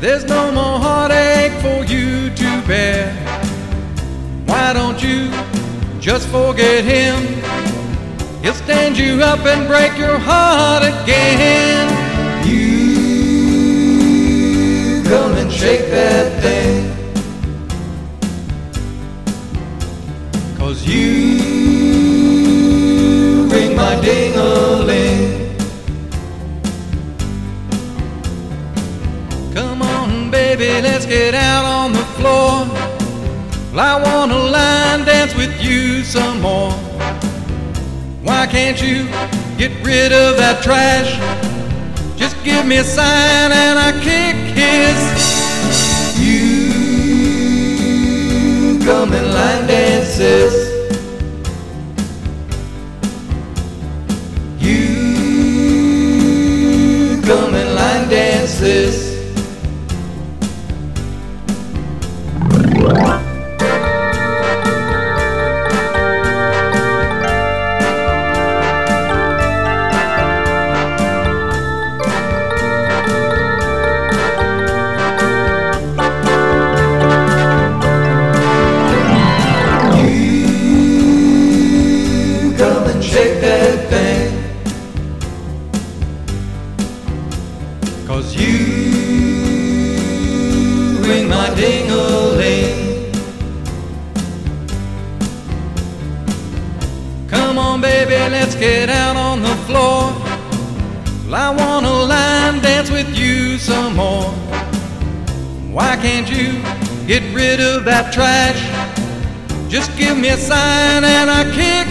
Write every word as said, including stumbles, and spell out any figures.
There's no more heartache for you to bear. Why don't you just forget him? He'll stand you up and break your heart again. You come and shake that thing, 'cause you ring my ding-a-ling. Come on, baby, let's get out on the floor. Well, I wanna line dance with you some more. Why can't you get rid of that trash? Just give me a sign and I kick his. You come and line dances. You come and line dances. Shake that thing, 'cause you ring my ding-a-ling. Come on, baby, let's get out on the floor. Well, I wanna line dance with you some more. Why can't you get rid of that trash? Just give me a sign and I kick